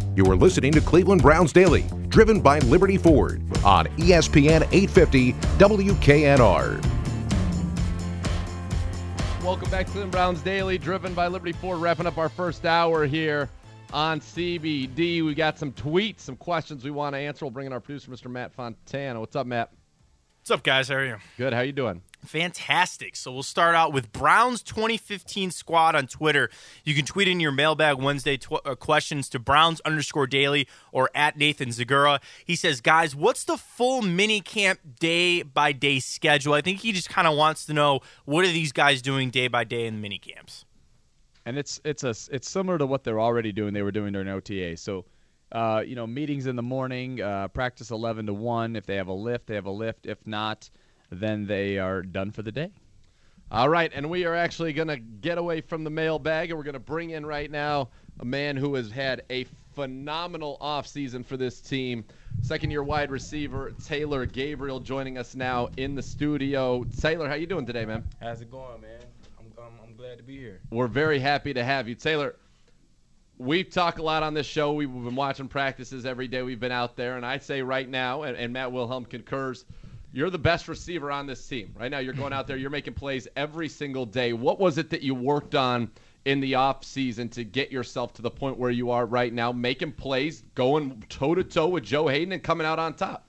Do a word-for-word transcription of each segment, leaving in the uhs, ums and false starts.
You are listening to Cleveland Browns Daily, driven by Liberty Ford on E S P N eight fifty W K N R. Welcome back to Cleveland Browns Daily, driven by Liberty Ford, wrapping up our first hour here on C B D. We got some tweets, some questions we want to answer. We'll bring in our producer, Mister Matt Fontana. What's up, Matt? What's up, guys? How are you? Good. How you doing? Fantastic. So we'll start out with Browns twenty fifteen Squad on Twitter. You can tweet in your Mailbag Wednesday tw- uh, questions to Browns underscore daily or at Nathan Zagura. He says, guys, what's the full mini camp day by day schedule? I think he just kind of wants to know, what are these guys doing day by day in the mini camps? And it's it's a it's similar to what they're already doing. They were doing during O T A. So, uh, you know, meetings in the morning, uh, practice eleven to one. If they have a lift, they have a lift. If not, then they are done for the day. All right, and we are actually going to get away from the mailbag, and we're going to bring in right now a man who has had a phenomenal offseason for this team. Second-year wide receiver Taylor Gabriel joining us now in the studio. Taylor, how you doing today, man? How's it going, man? I'm, I'm, I'm glad to be here. We're very happy to have you. Taylor, we talk a lot on this show. We've been watching practices every day we've been out there, and I'd say right now, and, and Matt Wilhelm concurs, you're the best receiver on this team. Right now you're going out there, you're making plays every single day. What was it that you worked on in the offseason to get yourself to the point where you are right now, making plays, going toe-to-toe with Joe Haden and coming out on top?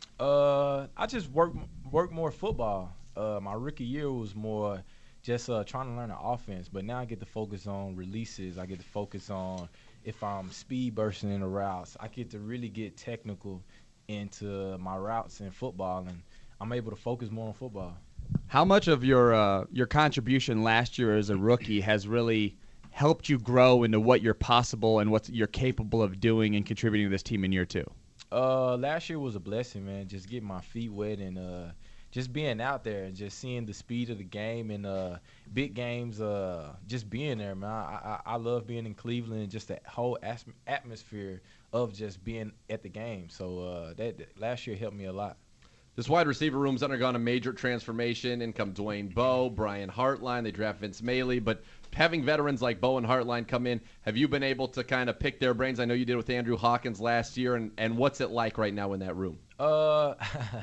Uh, I just work work more football. Uh, my rookie year was more just uh, trying to learn the offense, but now I get to focus on releases. I get to focus on if I'm speed bursting in the routes. I get to really get technical into my routes in football, and I'm able to focus more on football. How much of your uh, your contribution last year as a rookie has really helped you grow into what you're possible and what you're capable of doing and contributing to this team in year two? Uh, last year was a blessing, man. Just getting my feet wet and uh, just being out there and just seeing the speed of the game and uh, big games. Uh, just being there, man. I, I I love being in Cleveland and just that whole as- atmosphere of just being at the game. So uh, that, that last year helped me a lot. This wide receiver room's undergone a major transformation. In come Dwayne Bowe, Brian Hartline. They draft Vince Mailey. But having veterans like Bowe and Hartline come in, have you been able to kind of pick their brains? I know you did with Andrew Hawkins last year. And, and what's it like right now in that room? Uh,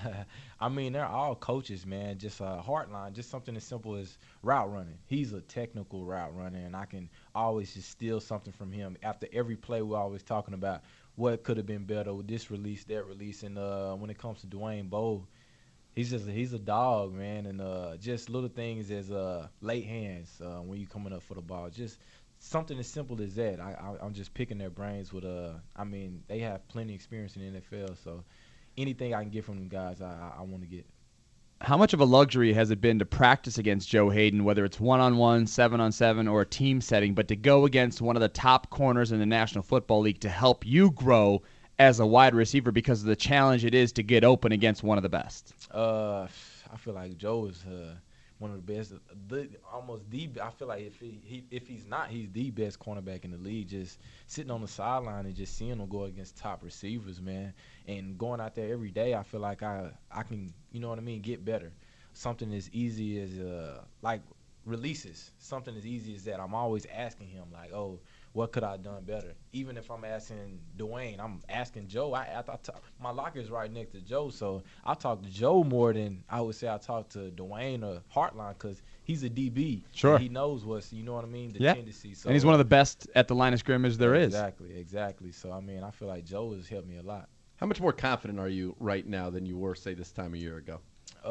I mean, they're all coaches, man. Just uh, Hartline, just something as simple as route running. He's a technical route runner, and I can always just steal something from him. After every play, we're always talking about what could have been better with this release, that release. And uh, when it comes to Dwayne Bowe, he's just he's a dog, man. And uh, just little things as uh, late hands uh, when you're coming up for the ball. Just something as simple as that. I, I, I'm just picking their brains with, uh, I mean, they have plenty of experience in the N F L. So anything I can get from them guys, I, I, I want to get. How much of a luxury has it been to practice against Joe Haden, whether it's one-on-one, seven-on-seven, or a team setting, but to go against one of the top corners in the National Football League to help you grow as a wide receiver because of the challenge it is to get open against one of the best? Uh, I feel like Joe is uh, one of the best, the, almost the. I feel like if he, he if he's not, he's the best cornerback in the league. Just sitting on the sideline and just seeing him go against top receivers, man, and going out there every day. I feel like I I can, you know what I mean, get better. Something as easy as uh like releases. Something as easy as that. I'm always asking him like, oh, what could I have done better? Even if I'm asking Dwayne, I'm asking Joe. I, I, I talk, my locker is right next to Joe, so I talk to Joe more than I would say I talk to Dwayne or Hartline because he's a D B. Sure. He knows what's, you know what I mean, the yeah. tendency. So, and he's one of the best at the line of scrimmage there is. Exactly, exactly. So, I mean, I feel like Joe has helped me a lot. How much more confident are you right now than you were, say, this time a year ago?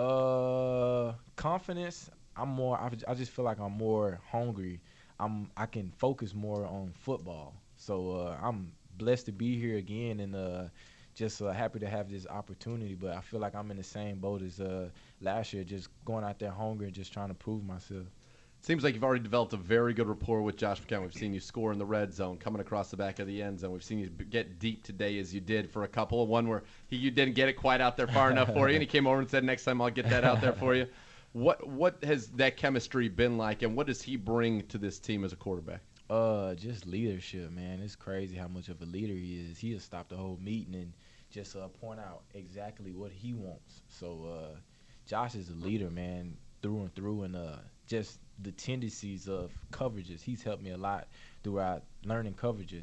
Uh, confidence, I'm more, I, I just feel like I'm more hungry. I'm I can focus more on football. So uh, I'm blessed to be here again and uh, just uh, happy to have this opportunity. But I feel like I'm in the same boat as uh, last year, just going out there hungry and just trying to prove myself. Seems like you've already developed a very good rapport with Josh McCown. We've seen you score in the red zone, coming across the back of the end zone. We've seen you get deep today as you did for a couple. One where he, you didn't get it quite out there far enough for you, and he came over and said, next time I'll get that out there for you. What what has that chemistry been like, and what does he bring to this team as a quarterback? Uh, just leadership, man. It's crazy how much of a leader he is. He'll stop the whole meeting and just uh, point out exactly what he wants. So uh, Josh is a leader, man, through and through, and uh, just the tendencies of coverages. He's helped me a lot throughout learning coverages.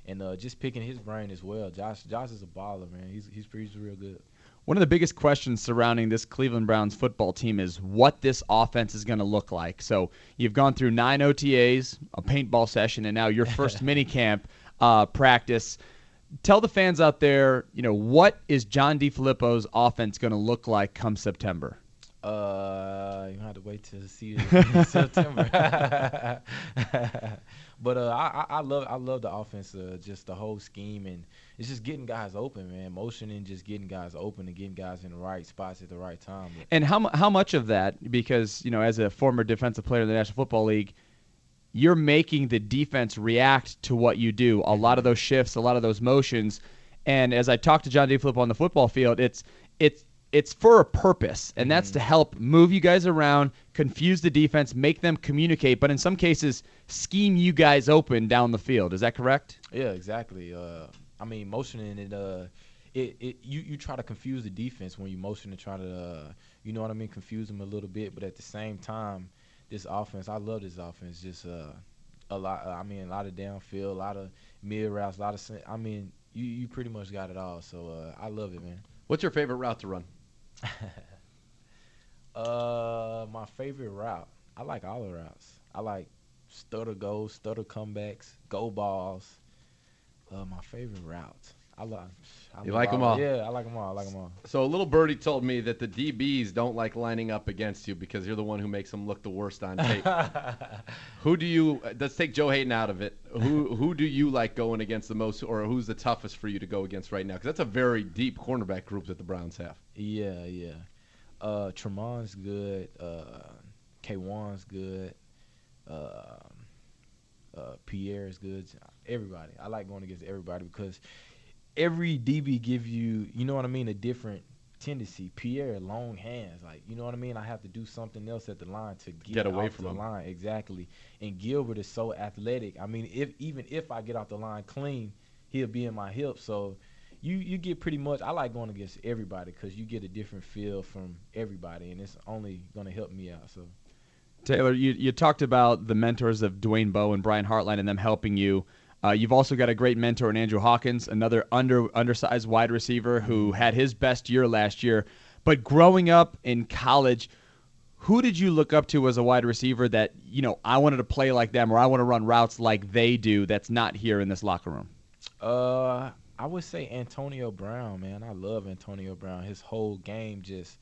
and uh, just picking his brain as well. Josh Josh is a baller, man. He's he's he's real good. One of the biggest questions surrounding this Cleveland Browns football team is what this offense is going to look like. So you've gone through nine O T As, a paintball session, and now your first mini camp uh, practice. Tell the fans out there, you know, what is John DeFilippo's offense going to look like come September? Uh, you have to wait to see it in September. But uh, I, I love I love the offense, uh, just the whole scheme, and it's just getting guys open, man. Motioning, just getting guys open and getting guys in the right spots at the right time. And how how much of that? Because you know, as a former defensive player in the National Football League, you're making the defense react to what you do. A lot of those shifts, a lot of those motions, and as I talked to John DeFilippo on the football field, it's it's. It's for a purpose, and that's to help move you guys around, confuse the defense, make them communicate, but in some cases, scheme you guys open down the field. Is that correct? Yeah, exactly. Uh, I mean, motioning it, uh, it, it you, you try to confuse the defense when you motion and try to, uh, you know what I mean, confuse them a little bit. But at the same time, this offense, I love this offense. Just uh, a lot. I mean, a lot of downfield, a lot of mid routes, a lot of. I mean, you you pretty much got it all. So uh, I love it, man. What's your favorite route to run? uh, my favorite route. I like all the routes. I like stutter goals, stutter comebacks, go balls. Uh, my favorite routes. I like. I You like them all? Yeah, I like them all. I like them all. So a little birdie told me that the D Bs don't like lining up against you because you're the one who makes them look the worst on tape. Who do you? Let's take Joe Hayden out of it. Who who do you like going against the most, or who's the toughest for you to go against right now? Because that's a very deep cornerback group that the Browns have. Yeah, yeah. Uh, Tremon's good. Uh, K one's good. Uh, uh, Pierre's good. Everybody. I like going against everybody because every D B give you, you know what I mean, a different tendency. Pierre, long hands. Like, you know what I mean? I have to do something else at the line to get, Get away off from the him. line. Exactly. And Gilbert is so athletic. I mean, if even if I get off the line clean, he'll be in my hip. So you, you get pretty much – I like going against everybody because you get a different feel from everybody, and it's only going to help me out. So Taylor, you, you talked about the mentors of Dwayne Bowe and Brian Hartline and them helping you. Uh, you've also got a great mentor in Andrew Hawkins, another under undersized wide receiver who had his best year last year. But growing up in college, who did you look up to as a wide receiver that, you know, I wanted to play like them or I want to run routes like they do that's not here in this locker room? Uh, I would say Antonio Brown, man. I love Antonio Brown. His whole game just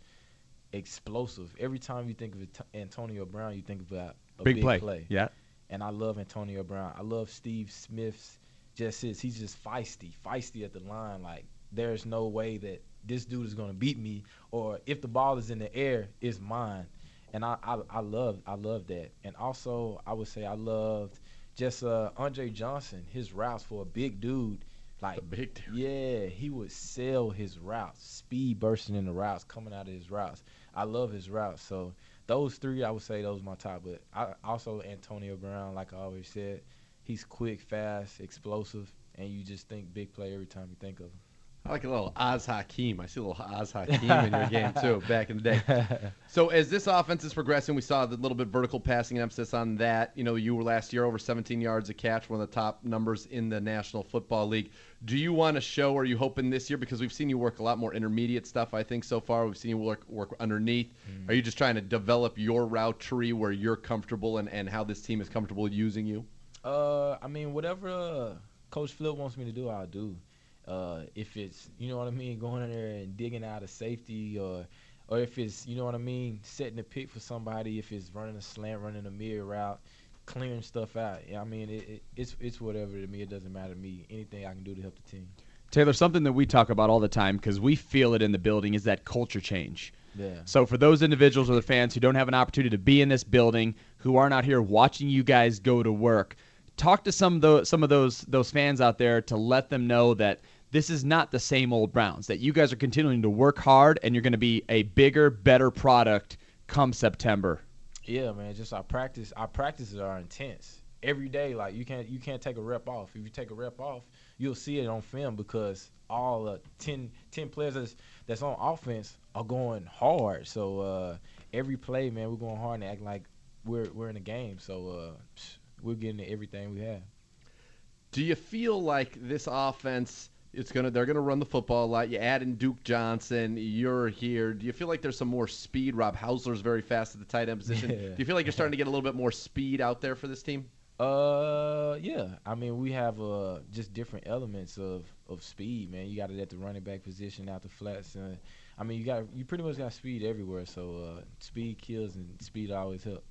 explosive. Every time you think of it, Antonio Brown, you think about a Big, big play. play. Yeah. And I love Antonio Brown. I love Steve Smith's just his. He's just feisty, feisty at the line. Like, there's no way that this dude is going to beat me, or if the ball is in the air, it's mine. And I, I, I love I love that. And also, I would say I loved just uh, Andre Johnson, his routes for a big dude. Like, A big dude. Yeah, he would sell his routes, speed bursting in the routes, coming out of his routes. I love his routes. So those three, I would say those are my top. But I also Antonio Brown, like I always said, he's quick, fast, explosive, and you just think big play every time you think of him. I like a little Oz Hakeem. I see a little Oz Hakeem in your game, too, back in the day. So as this offense is progressing, we saw the little bit vertical passing emphasis on that. You know, you were last year over seventeen yards a catch, one of the top numbers in the National Football League. Do you want to show, or are you hoping this year, because we've seen you work a lot more intermediate stuff, I think, so far. We've seen you work work underneath. Mm. Are you just trying to develop your route tree where you're comfortable and, and how this team is comfortable using you? Uh, I mean, whatever uh, Coach Flip wants me to do, I'll do. Uh, if it's, you know what I mean, going in there and digging out a safety, or or if it's, you know what I mean, setting a pick for somebody, if it's running a slant, running a mirror route, clearing stuff out. I mean, it, it, it's it's whatever to me. It doesn't matter to me. Anything I can do to help the team. Taylor, something that we talk about all the time because we feel it in the building is that culture change. Yeah. So for those individuals or the fans who don't have an opportunity to be in this building, who aren't out here watching you guys go to work, talk to some of those some of those those fans out there to let them know that this is not the same old Browns, that you guys are continuing to work hard and you're going to be a bigger, better product come September. Yeah, man. Just our practice, our practices are intense every day. Like, you can't you can't take a rep off. If you take a rep off, you'll see it on film because all uh, ten, ten players that's, that's on offense are going hard. So uh, every play, man, we're going hard and act like we're we're in a game. So uh, we're getting everything we have. Do you feel like this offense? It's gonna they're gonna run the football a lot. You add in Duke Johnson. You're here. Do you feel like there's some more speed? Rob Hausler's very fast at the tight end position. Yeah. Do you feel like you're starting to get a little bit more speed out there for this team? Uh, yeah. I mean, we have uh just different elements of, of speed, man. You got it at the running back position, out the flats. Uh, I mean, you got you pretty much got speed everywhere. So uh, speed kills, and speed always helps.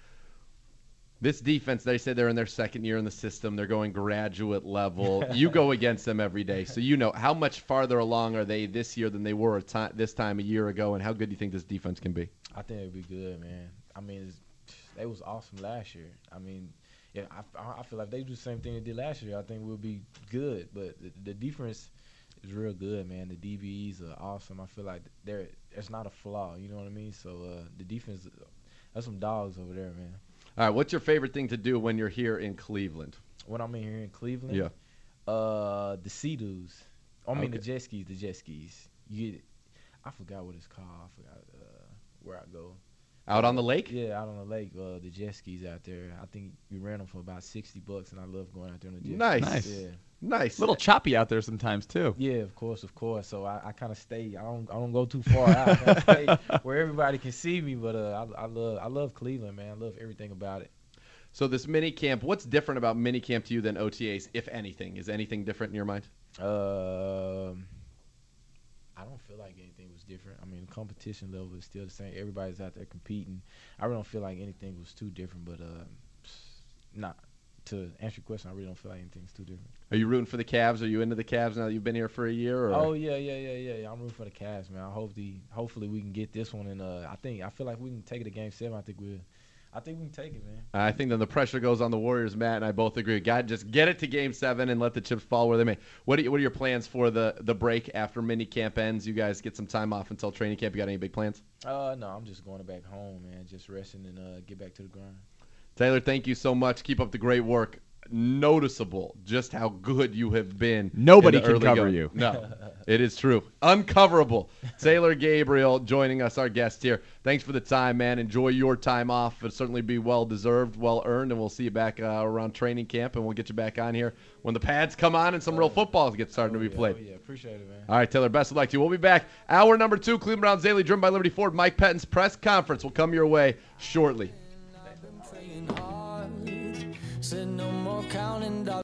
This defense, they say they're in their second year in the system. They're going graduate level. You go against them every day, so you know how much farther along are they this year than they were a ti- this time a year ago, and how good do you think this defense can be? I think it'd be good, man. I mean, it's, they was awesome last year. I mean, yeah, I, I feel like they do the same thing they did last year. I think we'll be good, but the, the defense is real good, man. The D B Es are awesome. I feel like they're it's not a flaw. You know what I mean? So uh, the defense, that's some dogs over there, man. All right, what's your favorite thing to do when you're here in Cleveland? When I'm in here in Cleveland, Yeah. uh, the Sea-Doos. I mean, Okay. the jet skis, the jet skis. You get, I forgot what it's called. I forgot uh, where I go. Out on the lake? Yeah, out on the lake, uh, the jet skis out there. I think we ran them for about sixty bucks, and I love going out there on the jet Nice. skis. Nice. Yeah. Nice. A little choppy out there sometimes too. Yeah, of course, of course. So I, I kind of stay. I don't, I don't go too far out. I kinda stay where everybody can see me. But uh, I, I love, I love Cleveland, man. I love everything about it. So this mini camp, what's different about mini camp to you than O T As, if anything? Is anything different in your mind? Um, I don't feel like anything was different. I mean, the competition level is still the same. Everybody's out there competing. I really don't feel like anything was too different. But uh, not to answer your question, I really don't feel like anything's too different. Are you rooting for the Cavs? Are you into the Cavs now that you've been here for a year? Or? Oh yeah, yeah, yeah, yeah, yeah. I'm rooting for the Cavs, man. I hope the hopefully we can get this one, and uh, I think I feel like we can take it to Game Seven. I think we, I think we can take it, man. I think then the pressure goes on the Warriors. Matt and I both agree. God, just get it to Game Seven and let the chips fall where they may. What are, you, what are your plans for the, the break after mini camp ends? You guys get some time off until training camp. You got any big plans? Uh, no, I'm just going back home, man. Just resting and uh, get back to the grind. Taylor, thank you so much. Keep up the great work. Noticeable just how good you have been. Nobody in the can early cover going. you. No, it is true. Uncoverable. Taylor Gabriel joining us, our guest here. Thanks for the time, man. Enjoy your time off. It'll certainly be well-deserved, well-earned, and we'll see you back uh, around training camp, and we'll get you back on here when the pads come on and some real footballs get starting oh, to be yeah, played. Oh, yeah, appreciate it, man. All right, Taylor, best of luck to you. We'll be back. Hour number two, Cleveland Browns Daily, driven by Liberty Ford. Mike Pettin's press conference will come your way shortly. Said no more counting dollars.